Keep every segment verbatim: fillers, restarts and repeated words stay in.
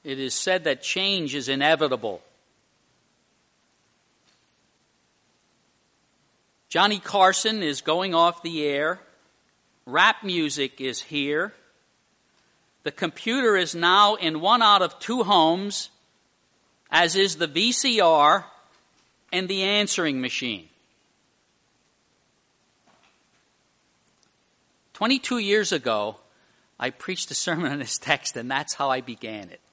it is said that change is inevitable. Johnny Carson is going off the air. Rap music is here. The computer is now in one out of two homes, as is the V C R and the answering machine. Twenty-two years ago, I preached a sermon on this text, and that's how I began it.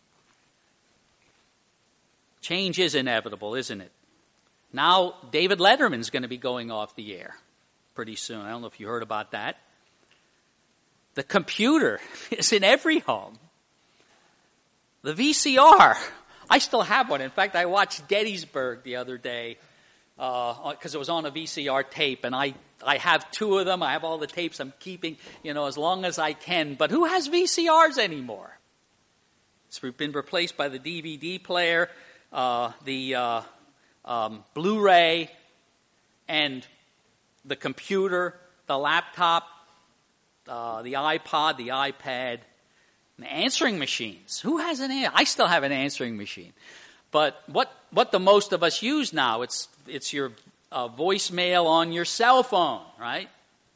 Change is inevitable, isn't it? Now, David Letterman's going to be going off the air pretty soon. I don't know if you heard about that. The computer is in every home. The V C R, I still have one. In fact, I watched Gettysburg the other day because uh, it was on a V C R tape, and I, I have two of them. I have all the tapes I'm keeping, you know, as long as I can. But who has V C Rs anymore? It's been replaced by the D V D player, uh, the uh, um, Blu-ray, and the computer, the laptop, uh, the iPod, the iPad, and the answering machines. Who has an answer? I still have an answering machine. But what what the most of us use now, it's it's your uh, voicemail on your cell phone, right?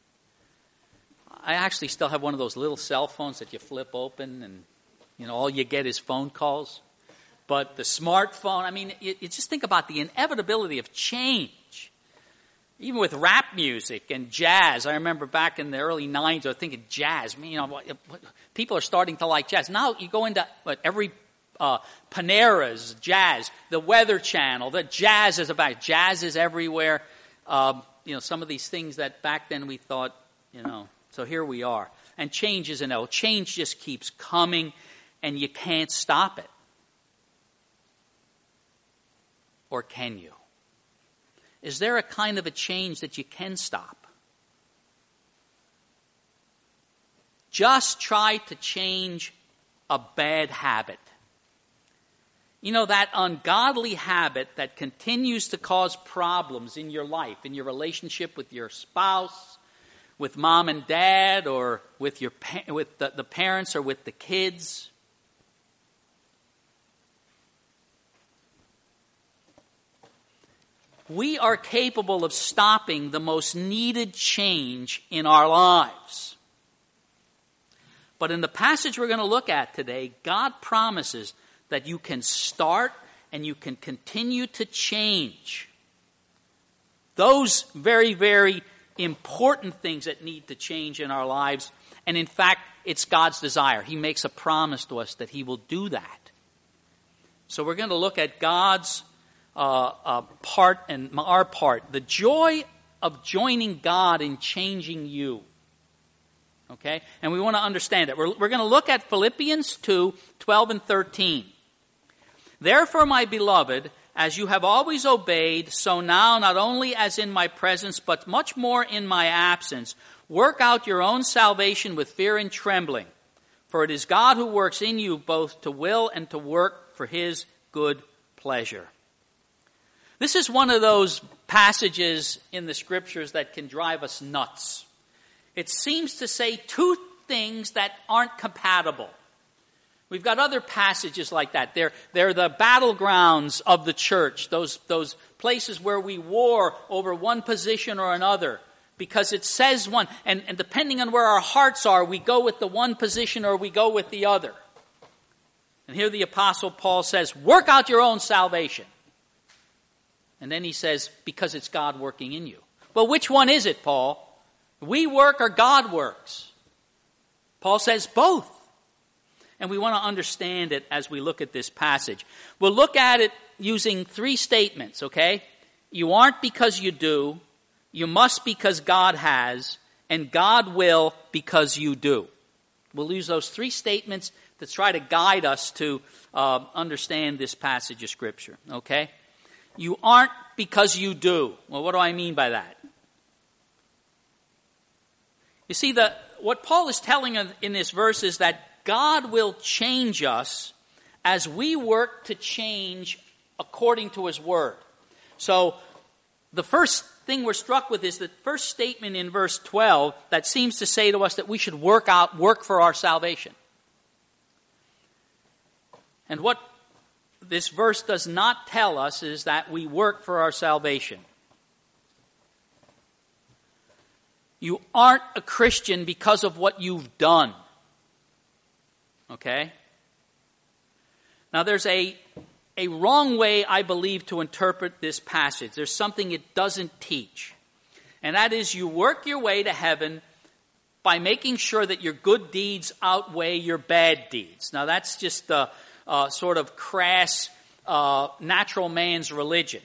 I actually still have one of those little cell phones that you flip open and, you know, all you get is phone calls. But the smartphone, I mean, you, you just think about the inevitability of change. Even with rap music and jazz, I remember back in the early nineties, I was thinking jazz. You know, what, what, people are starting to like jazz. Now you go into what, every uh, Panera's jazz, the Weather Channel, the jazz is about. Jazz is everywhere. Um, you know, some of these things that back then we thought, you know. So here we are, and change is inevitable. Change just keeps coming, and you can't stop it. Or can you? Is there a kind of a change that you can stop? Just try to change a bad habit. You know, that ungodly habit that continues to cause problems in your life, in your relationship with your spouse, with mom and dad, or with your with the, the parents, or with the kids. We are capable of stopping the most needed change in our lives. But in the passage we're going to look at today, God promises that you can start and you can continue to change those very, very important things that need to change in our lives. And in fact, it's God's desire. He makes a promise to us that He will do that. So we're going to look at God's Uh, uh, part and our part, the joy of joining God in changing you. Okay? And we want to understand it. We're, we're going to look at Philippians two, twelve and thirteen. Therefore, my beloved, as you have always obeyed, so now, not only as in my presence, but much more in my absence, work out your own salvation with fear and trembling. For it is God who works in you both to will and to work for His good pleasure. This is one of those passages in the Scriptures that can drive us nuts. It seems to say two things that aren't compatible. We've got other passages like that. They're, they're the battlegrounds of the church, those, those places where we war over one position or another, because it says one. And, and depending on where our hearts are, we go with the one position or we go with the other. And here the Apostle Paul says, work out your own salvation. And then he says, because it's God working in you. Well, which one is it, Paul? We work or God works? Paul says both. And we want to understand it as we look at this passage. We'll look at it using three statements, okay? You aren't because you do. You must because God has. And God will because you do. We'll use those three statements to try to guide us to uh, understand this passage of Scripture, okay? You aren't because you do. Well, what do I mean by that? You see, the what Paul is telling us in this verse is that God will change us as we work to change according to His Word. So the first thing we're struck with is the first statement in verse twelve that seems to say to us that we should work out, work for our salvation. And what this verse does not tell us is that we work for our salvation. You aren't a Christian because of what you've done. Okay? Now there's a, a wrong way, I believe, to interpret this passage. There's something it doesn't teach. And that is you work your way to heaven by making sure that your good deeds outweigh your bad deeds. Now that's just the uh, sort of crass uh, natural man's religion.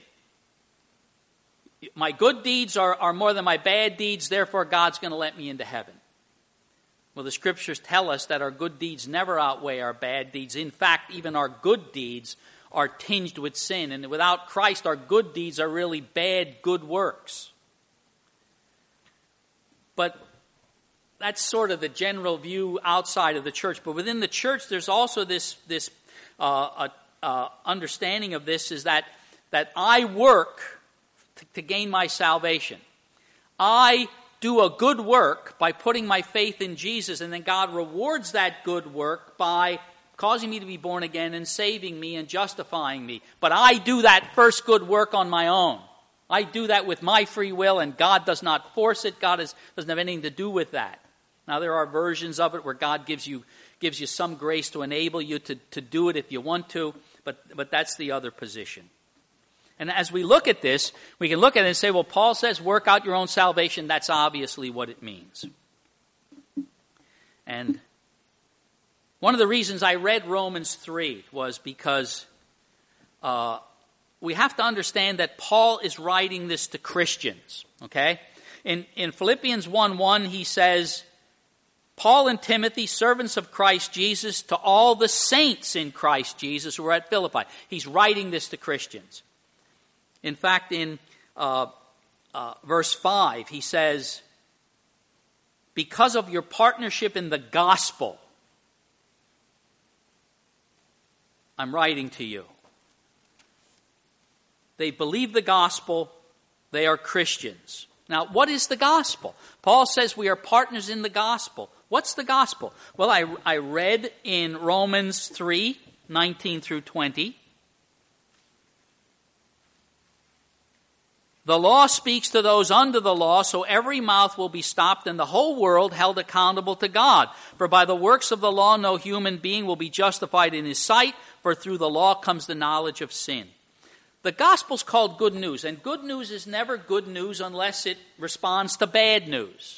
My good deeds are, are more than my bad deeds, therefore God's going to let me into heaven. Well, the Scriptures tell us that our good deeds never outweigh our bad deeds. In fact, even our good deeds are tinged with sin. And without Christ, our good deeds are really bad good works. But that's sort of the general view outside of the church. But within the church, there's also this, this uh, uh, understanding of this is that, that I work to, to gain my salvation. I do a good work by putting my faith in Jesus, and then God rewards that good work by causing me to be born again and saving me and justifying me. But I do that first good work on my own. I do that with my free will, and God does not force it. God is, doesn't have anything to do with that. Now, there are versions of it where God gives you gives you some grace to enable you to, to do it if you want to, but, but that's the other position. And as we look at this, we can look at it and say, well, Paul says work out your own salvation. That's obviously what it means. And one of the reasons I read Romans three was because uh, we have to understand that Paul is writing this to Christians. Okay? In, in Philippians one one, he says, Paul and Timothy, servants of Christ Jesus, to all the saints in Christ Jesus who are at Philippi. He's writing this to Christians. In fact, in uh, uh, verse five, he says, because of your partnership in the gospel, I'm writing to you. They believe the gospel. They are Christians. Now, what is the gospel? Paul says we are partners in the gospel. What's the gospel? Well, I, I read in Romans three, nineteen through twenty. The law speaks to those under the law, so every mouth will be stopped and the whole world held accountable to God. For by the works of the law no human being will be justified in his sight, for through the law comes the knowledge of sin. The gospel's called good news, and good news is never good news unless it responds to bad news.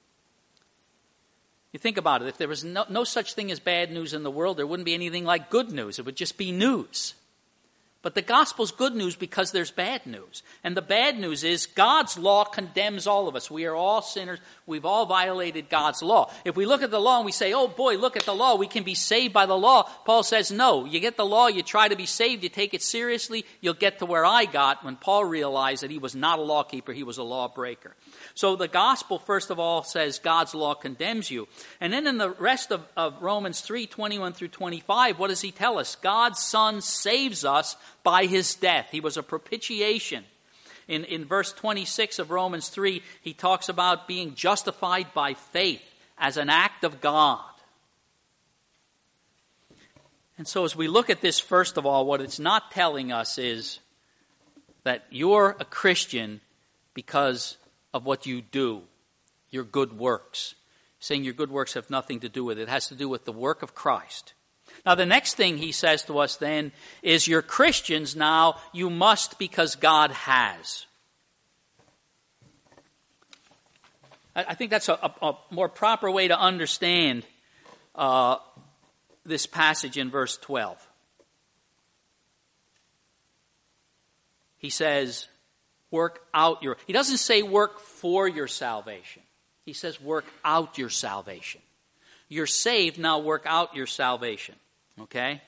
You think about it, if there was no, no such thing as bad news in the world, there wouldn't be anything like good news. It would just be news. But the gospel's good news because there's bad news. And the bad news is God's law condemns all of us. We are all sinners. We've all violated God's law. If we look at the law and we say, oh boy, look at the law, we can be saved by the law, Paul says, no. You get the law, you try to be saved, you take it seriously, you'll get to where I got when Paul realized that he was not a lawkeeper, he was a lawbreaker. So the gospel, first of all, says God's law condemns you. And then in the rest of, of Romans three, twenty-one through twenty-five, what does he tell us? God's Son saves us by his death. He was a propitiation. In, in verse twenty-six of Romans three, he talks about being justified by faith as an act of God. And so as we look at this, first of all, what it's not telling us is that you're a Christian because of what you do, your good works. Saying your good works have nothing to do with it. It has to do with the work of Christ. Now, the next thing he says to us then is you're Christians now, you must because God has. I think that's a, a, a more proper way to understand uh, this passage in verse twelve. He says, work out your... He doesn't say work for your salvation. He says work out your salvation. You're saved, now work out your salvation. Okay?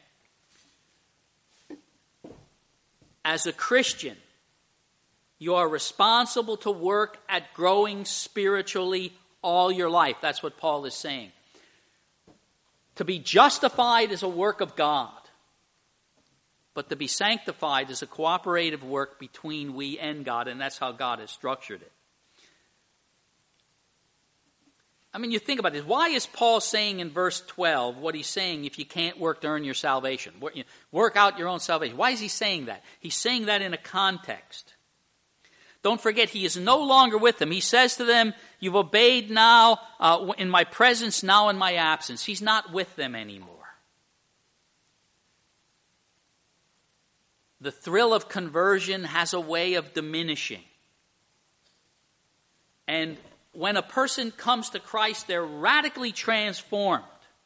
As a Christian, you are responsible to work at growing spiritually all your life. That's what Paul is saying. To be justified is a work of God. But to be sanctified is a cooperative work between we and God, and that's how God has structured it. I mean, you think about this. Why is Paul saying in verse twelve what he's saying if you can't work to earn your salvation? Work out your own salvation. Why is he saying that? He's saying that in a context. Don't forget, he is no longer with them. He says to them, you've obeyed now uh, in my presence, now in my absence. He's not with them anymore. The thrill of conversion has a way of diminishing. And when a person comes to Christ, they're radically transformed.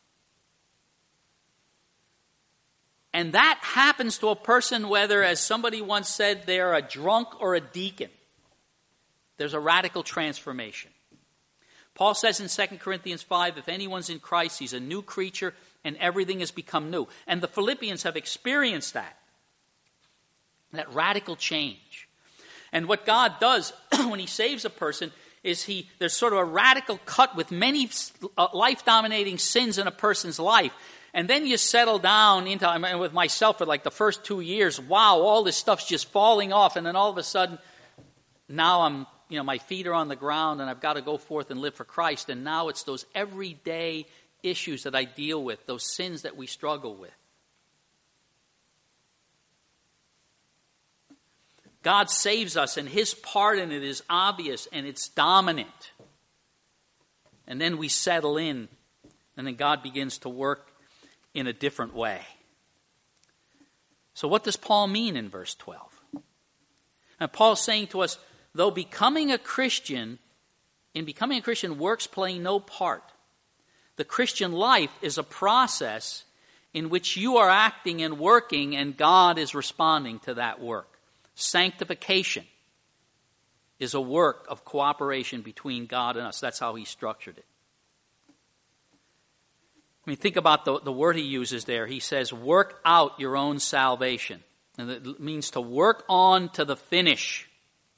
And that happens to a person whether, as somebody once said, they're a drunk or a deacon. There's a radical transformation. Paul says in Second Corinthians five, if anyone's in Christ, he's a new creature and everything has become new. And the Philippians have experienced that. That radical change. And what God does when he saves a person is he there's sort of a radical cut with many life-dominating sins in a person's life. And then you settle down into, I mean, with myself for like the first two years, wow, all this stuff's just falling off. And then all of a sudden, now I'm, you know, my feet are on the ground and I've got to go forth and live for Christ. And now it's those everyday issues that I deal with, those sins that we struggle with. God saves us, and his part in it is obvious, and it's dominant. And then we settle in, and then God begins to work in a different way. So what does Paul mean in verse twelve? And Paul's saying to us, though becoming a Christian, in becoming a Christian, works play no part. The Christian life is a process in which you are acting and working, and God is responding to that work. Sanctification is a work of cooperation between God and us. That's how he structured it. I mean, think about the, the word he uses there. He says, work out your own salvation. And it means to work on to the finish.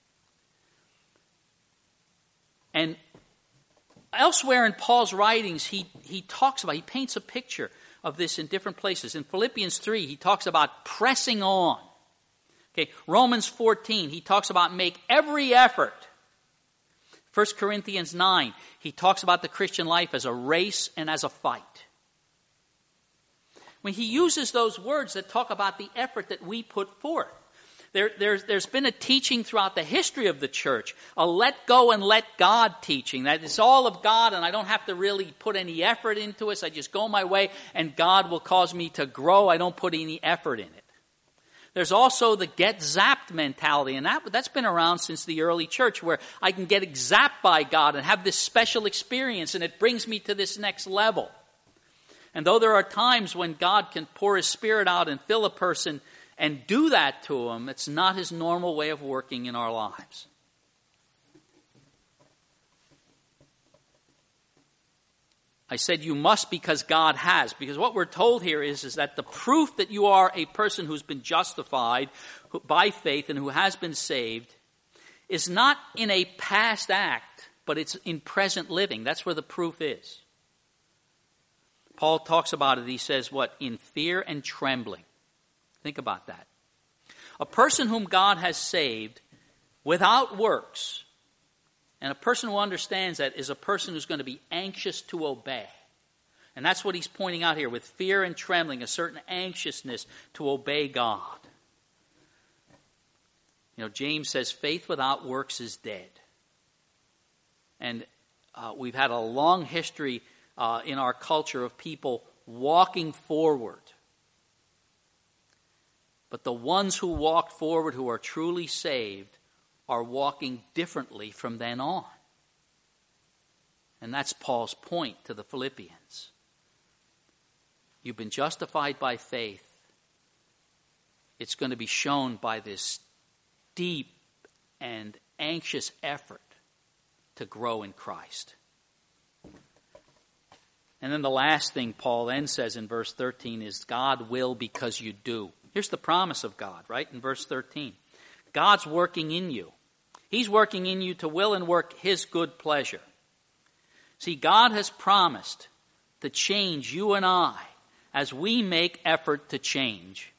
And elsewhere in Paul's writings, he, he talks about, he paints a picture of this in different places. In Philippians three, he talks about pressing on. Okay, Romans fourteen, he talks about make every effort. First Corinthians nine, he talks about the Christian life as a race and as a fight. When he uses those words that talk about the effort that we put forth. There, there's, there's been a teaching throughout the history of the church, a let go and let God teaching, that it's all of God and I don't have to really put any effort into it. I just go my way and God will cause me to grow. I don't put any effort in it. There's also the get zapped mentality, and that, that's been around since the early church, where I can get zapped by God and have this special experience, and it brings me to this next level. And though there are times when God can pour his Spirit out and fill a person and do that to him, it's not his normal way of working in our lives. I said you must because God has. Because what we're told here is, is that the proof that you are a person who's been justified by faith and who has been saved is not in a past act, but it's in present living. That's where the proof is. Paul talks about it. He says, what? In fear and trembling. Think about that. A person whom God has saved without works, and a person who understands that is a person who's going to be anxious to obey. And that's what he's pointing out here with fear and trembling, a certain anxiousness to obey God. You know, James says faith without works is dead. And uh, we've had a long history uh, in our culture of people walking forward. But the ones who walked forward, who are truly saved, are walking differently from then on. And that's Paul's point to the Philippians. You've been justified by faith. It's going to be shown by this deep and anxious effort to grow in Christ. And then the last thing Paul then says in verse thirteen is God will because you do. Here's the promise of God, right? In verse thirteen. God's working in you. He's working in you to will and work his good pleasure. See, God has promised to change you and I as we make effort to change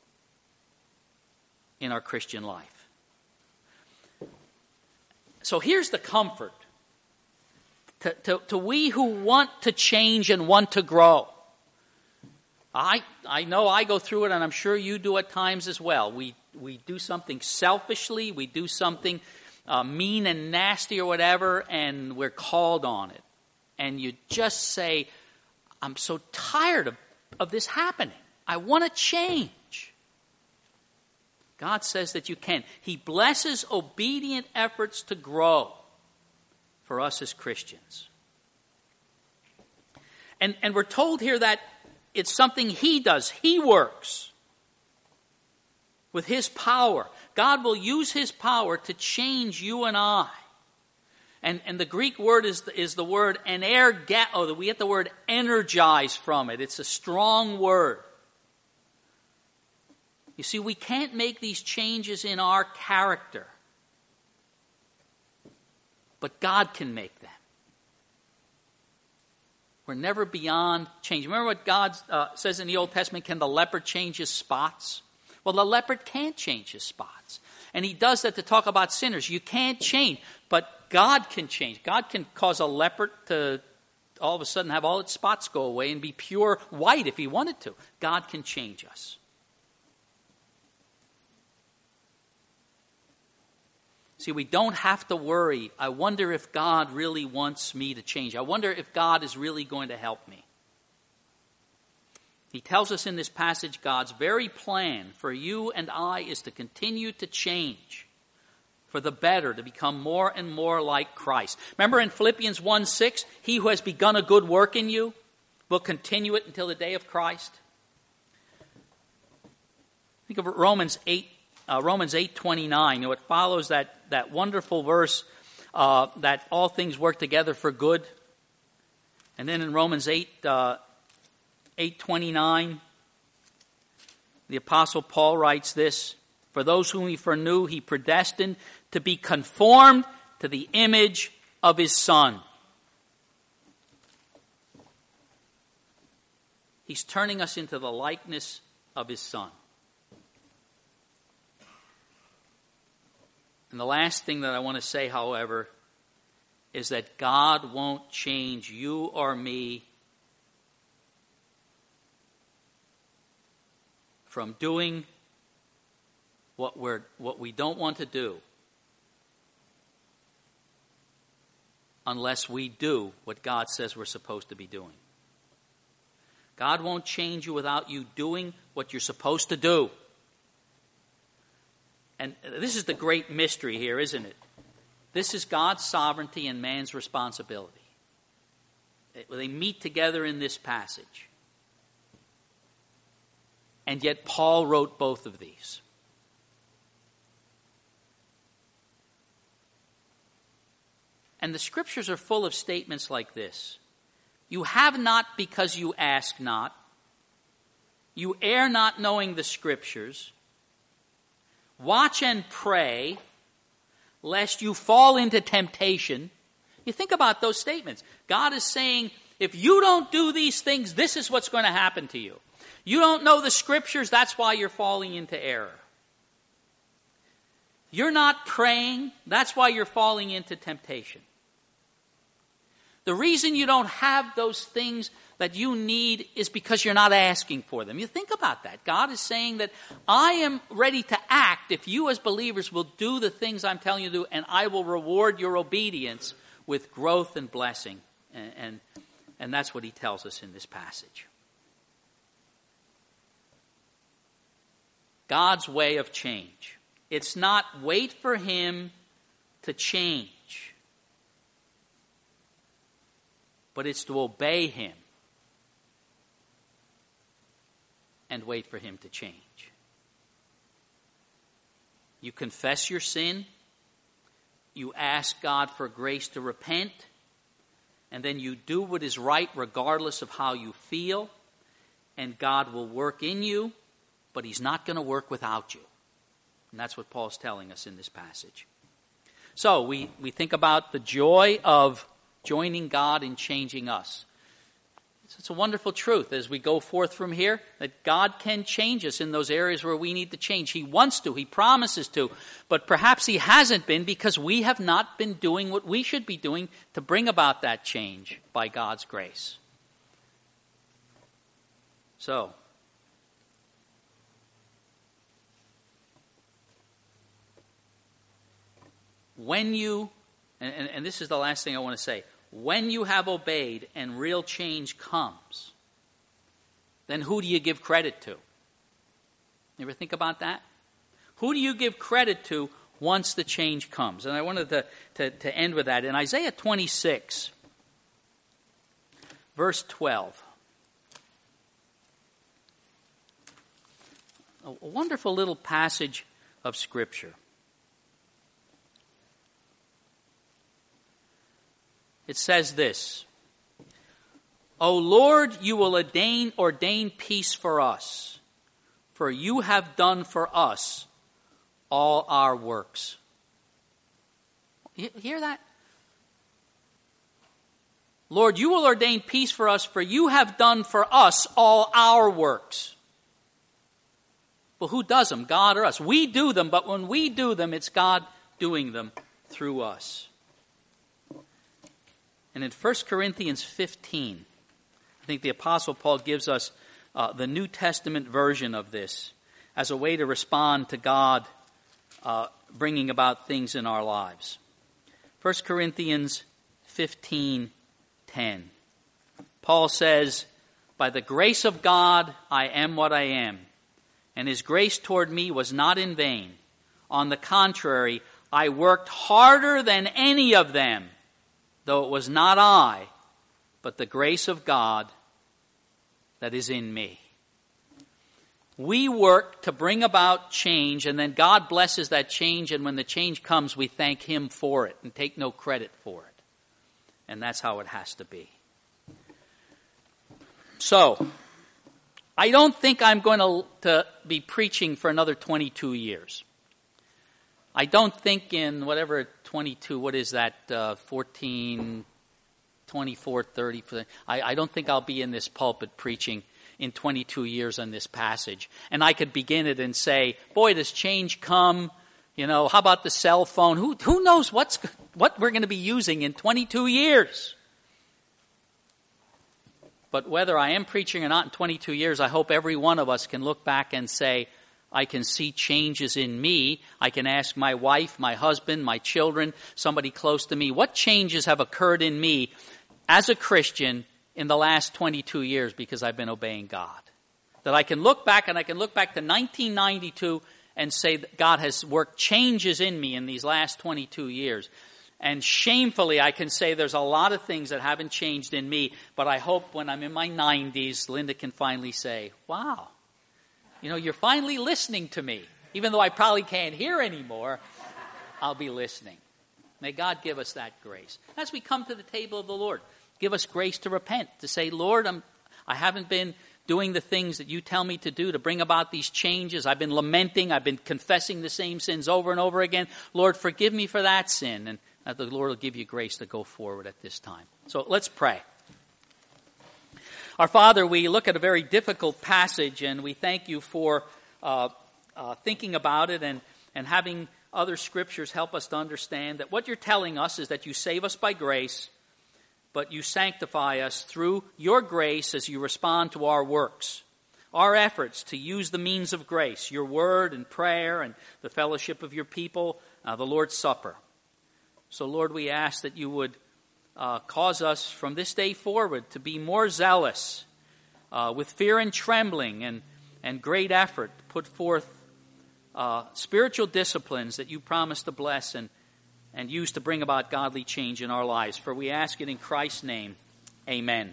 in our Christian life. So here's the comfort To, to, to we who want to change and want to grow. I I know I go through it, and I'm sure you do at times as well. We we do something selfishly, we do something uh, mean and nasty or whatever, and we're called on it. And you just say, I'm so tired of, of this happening. I want to change. God says that you can. He blesses obedient efforts to grow for us as Christians. And, and we're told here that it's something He does. He works with His power. God will use His power to change you and I. And, and the Greek word is the, is the word energeo. We get the word energize from it. It's a strong word. You see, we can't make these changes in our character. But God can make them. We're never beyond change. Remember what God uh, says in the Old Testament, can the leopard change his spots? Well, the leopard can't change his spots. And He does that to talk about sinners. You can't change, but God can change. God can cause a leopard to all of a sudden have all its spots go away and be pure white if He wanted to. God can change us. See, we don't have to worry. I wonder if God really wants me to change. I wonder if God is really going to help me. He tells us in this passage God's very plan for you and I is to continue to change for the better, to become more and more like Christ. Remember in Philippians one six, He who has begun a good work in you will continue it until the day of Christ. Think of Romans eight. Uh, Romans eight twenty-nine, you know, it follows that, that wonderful verse uh, that all things work together for good. And then in Romans eight, uh, eight twenty-nine, the Apostle Paul writes this, for those whom He foreknew, He predestined to be conformed to the image of His Son. He's turning us into the likeness of His Son. And the last thing that I want to say, however, is that God won't change you or me from doing what we're what we don't want to do unless we do what God says we're supposed to be doing. God won't change you without you doing what you're supposed to do. And this is the great mystery here, isn't it? This is God's sovereignty and man's responsibility. They meet together in this passage. And yet Paul wrote both of these. And the Scriptures are full of statements like this. You have not because you ask not. You err not knowing the Scriptures. Watch and pray, lest you fall into temptation. You think about those statements. God is saying, if you don't do these things, this is what's going to happen to you. You don't know the Scriptures, that's why you're falling into error. You're not praying, that's why you're falling into temptation. The reason you don't have those things that you need is because you're not asking for them. You think about that. God is saying that I am ready to act if you as believers will do the things I'm telling you to do, and I will reward your obedience with growth and blessing. And, and, and that's what He tells us in this passage. God's way of change. It's not wait for Him to change, but it's to obey Him and wait for Him to change. You confess your sin, you ask God for grace to repent, and then you do what is right regardless of how you feel, and God will work in you, but He's not going to work without you. And that's what Paul's telling us in this passage. So we, we think about the joy of joining God in changing us. It's a wonderful truth as we go forth from here, that God can change us in those areas where we need to change. He wants to. He promises to. But perhaps he hasn't been because we have not been doing what we should be doing to bring about that change by God's grace. So, when you, and, and, and this is the last thing I want to say, when you have obeyed and real change comes, then who do you give credit to? You ever think about that? Who do you give credit to once the change comes? And I wanted to, to, to end with that. In Isaiah twenty-six, verse twelve, a wonderful little passage of Scripture. It says this, O Lord, you will ordain, ordain peace for us, for you have done for us all our works. You hear that? Lord, you will ordain peace for us, for you have done for us all our works. Well, who does them, God or us? We do them, but when we do them, it's God doing them through us. And in First Corinthians fifteen, I think the Apostle Paul gives us uh, the New Testament version of this as a way to respond to God uh, bringing about things in our lives. First Corinthians fifteen ten. Paul says, by the grace of God I am what I am, and his grace toward me was not in vain. On the contrary, I worked harder than any of them, though it was not I, but the grace of God that is in me. We work to bring about change, and then God blesses that change, and when the change comes, we thank him for it and take no credit for it. And that's how it has to be. So, I don't think I'm going to, to be preaching for another twenty-two years. I don't think in whatever twenty-two, what is that, uh, fourteen, twenty-four, thirty, I, I don't think I'll be in this pulpit preaching in twenty-two years on this passage. And I could begin it and say, boy, does change come? You know, how about the cell phone? Who, who knows what's, what we're going to be using in twenty-two years? But whether I am preaching or not in twenty-two years, I hope every one of us can look back and say, I can see changes in me. I can ask my wife, my husband, my children, somebody close to me, what changes have occurred in me as a Christian in the last twenty-two years because I've been obeying God? That I can look back and I can look back to nineteen ninety-two and say that God has worked changes in me in these last twenty-two years. And shamefully, I can say there's a lot of things that haven't changed in me, but I hope when I'm in my nineties, Linda can finally say, wow, you know, you're finally listening to me. Even though I probably can't hear anymore, I'll be listening. May God give us that grace. As we come to the table of the Lord, give us grace to repent, to say, Lord, I'm, I haven't been doing the things that you tell me to do to bring about these changes. I've been lamenting. I've been confessing the same sins over and over again. Lord, forgive me for that sin. And that the Lord will give you grace to go forward at this time. So let's pray. Our Father, we look at a very difficult passage, and we thank you for uh, uh, thinking about it and, and having other scriptures help us to understand that what you're telling us is that you save us by grace, but you sanctify us through your grace as you respond to our works, our efforts to use the means of grace, your word and prayer and the fellowship of your people, uh, the Lord's Supper. So, Lord, we ask that you would uh, cause us from this day forward to be more zealous uh, with fear and trembling and, and great effort to put forth uh, spiritual disciplines that you promise to bless and, and use to bring about godly change in our lives. For we ask it in Christ's name. Amen.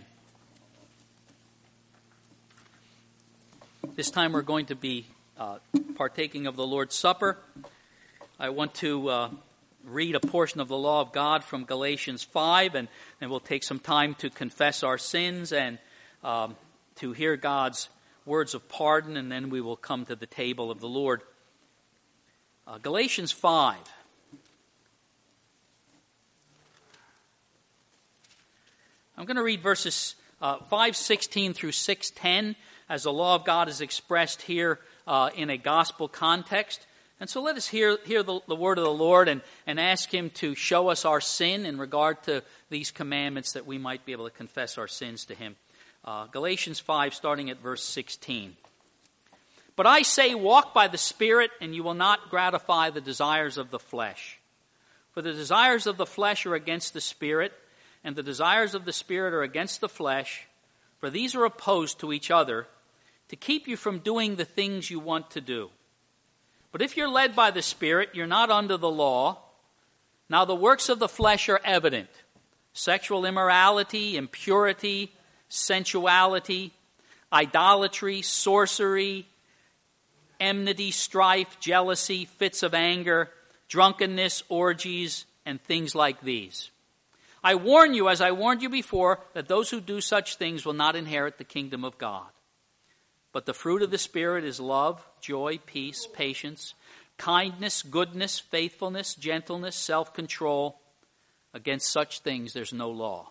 This time we're going to be uh, partaking of the Lord's Supper. I want to Uh, read a portion of the law of God from Galatians five, and then we'll take some time to confess our sins and um, to hear God's words of pardon, and then we will come to the table of the Lord. Uh, Galatians five. I'm going to read verses uh, five sixteen through six ten, as the law of God is expressed here uh, in a gospel context. And so let us hear, hear the, the word of the Lord and, and ask him to show us our sin in regard to these commandments, that we might be able to confess our sins to him. Uh, Galatians five, starting at verse sixteen. But I say, walk by the Spirit, and you will not gratify the desires of the flesh. For the desires of the flesh are against the Spirit, and the desires of the Spirit are against the flesh, for these are opposed to each other, to keep you from doing the things you want to do. But if you're led by the Spirit, you're not under the law. Now the works of the flesh are evident: sexual immorality, impurity, sensuality, idolatry, sorcery, enmity, strife, jealousy, fits of anger, drunkenness, orgies, and things like these. I warn you, as I warned you before, that those who do such things will not inherit the kingdom of God. But the fruit of the Spirit is love, joy, peace, patience, kindness, goodness, faithfulness, gentleness, self-control. Against such things there's no law.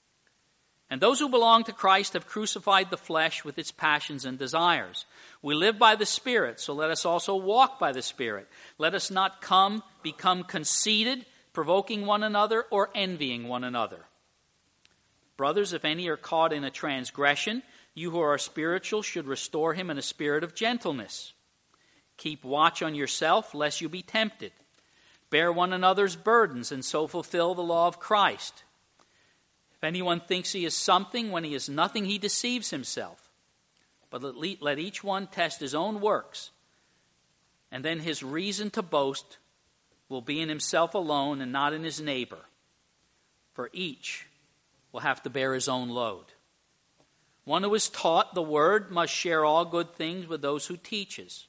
And those who belong to Christ have crucified the flesh with its passions and desires. We live by the Spirit, so let us also walk by the Spirit. Let us not come, become conceited, provoking one another, or envying one another. Brothers, if any are caught in a transgression, you who are spiritual should restore him in a spirit of gentleness. Keep watch on yourself, lest you be tempted. Bear one another's burdens, and so fulfill the law of Christ. If anyone thinks he is something when he is nothing, he deceives himself. But let each one test his own works, and then his reason to boast will be in himself alone and not in his neighbor. For each will have to bear his own load. One who is taught the word must share all good things with those who teaches.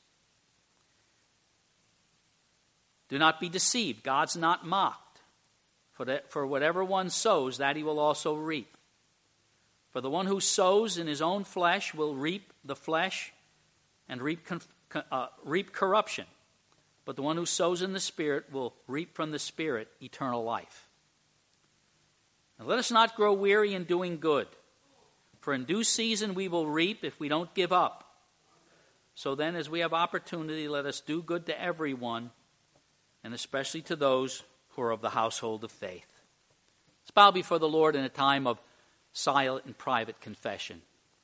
Do not be deceived. God's not mocked. For, that, for whatever one sows, that he will also reap. For the one who sows in his own flesh will reap the flesh and reap, uh, reap corruption. But the one who sows in the Spirit will reap from the Spirit eternal life. And let us not grow weary in doing good. For in due season we will reap if we don't give up. So then, as we have opportunity, let us do good to everyone, and especially to those who are of the household of faith. Let's bow before the Lord in a time of silent and private confession.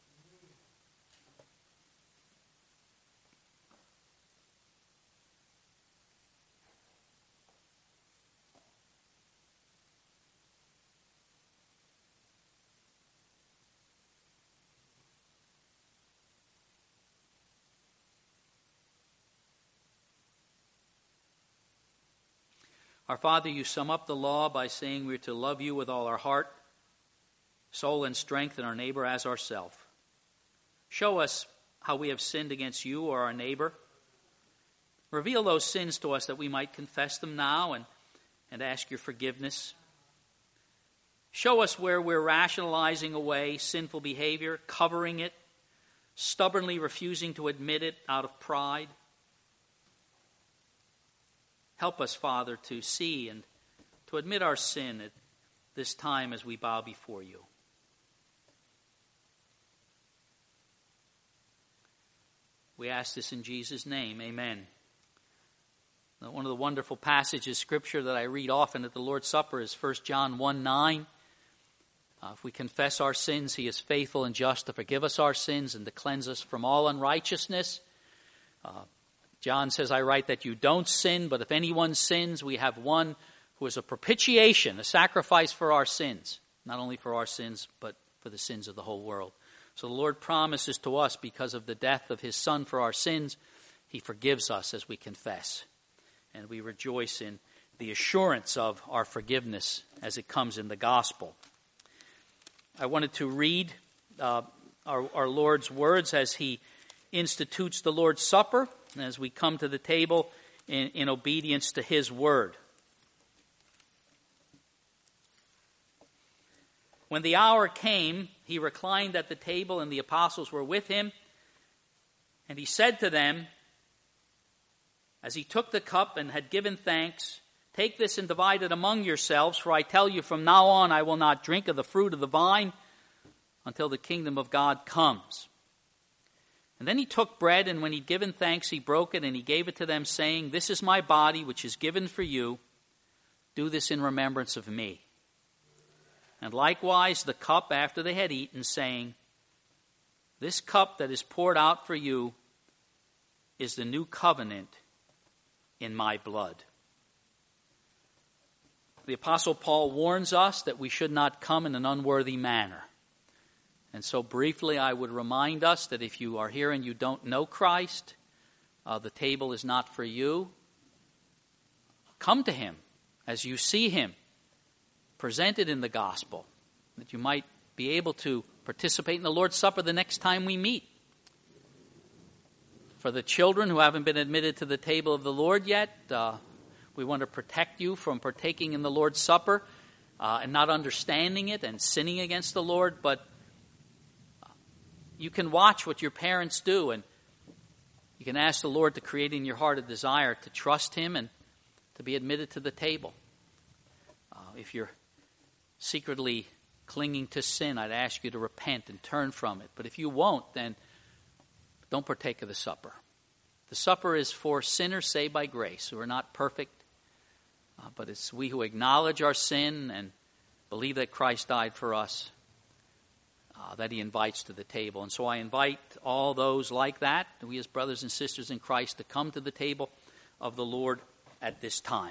Our Father, you sum up the law by saying we're to love you with all our heart, soul, and strength, and our neighbor as ourselves. Show us how we have sinned against you or our neighbor. Reveal those sins to us that we might confess them now and, and ask your forgiveness. Show us where we're rationalizing away sinful behavior, covering it, stubbornly refusing to admit it out of pride. Help us, Father, to see and to admit our sin at this time as we bow before you. We ask this in Jesus' name. Amen. Now, one of the wonderful passages of Scripture that I read often at the Lord's Supper is First John one nine. Uh, if we confess our sins, he is faithful and just to forgive us our sins and to cleanse us from all unrighteousness. Uh, John says, I write that you don't sin, but if anyone sins, we have one who is a propitiation, a sacrifice for our sins. Not only for our sins, but for the sins of the whole world. So the Lord promises to us, because of the death of his Son for our sins, he forgives us as we confess. And we rejoice in the assurance of our forgiveness as it comes in the gospel. I wanted to read uh, our, our Lord's words as he institutes the Lord's Supper, as we come to the table in, in obedience to his word. When the hour came, he reclined at the table, and the apostles were with him. And he said to them, as he took the cup and had given thanks, take this and divide it among yourselves, for I tell you, from now on I will not drink of the fruit of the vine until the kingdom of God comes. And then he took bread, and when he'd given thanks, he broke it, and he gave it to them, saying, "This is my body, which is given for you. Do this in remembrance of me." And likewise the cup after they had eaten, saying, "This cup that is poured out for you is the new covenant in my blood." The Apostle Paul warns us that we should not come in an unworthy manner. And so briefly I would remind us that if you are here and you don't know Christ, uh, the table is not for you. Come to him as you see him presented in the gospel, that you might be able to participate in the Lord's Supper the next time we meet. For the children who haven't been admitted to the table of the Lord yet, uh, we want to protect you from partaking in the Lord's Supper uh, and not understanding it and sinning against the Lord, but you can watch what your parents do, and you can ask the Lord to create in your heart a desire to trust him and to be admitted to the table. Uh, if you're secretly clinging to sin, I'd ask you to repent and turn from it. But if you won't, then don't partake of the supper. The supper is for sinners saved by grace who are not perfect, uh, but it's we who acknowledge our sin and believe that Christ died for us, uh, that he invites to the table. And so I invite all those like that, we as brothers and sisters in Christ, to come to the table of the Lord at this time.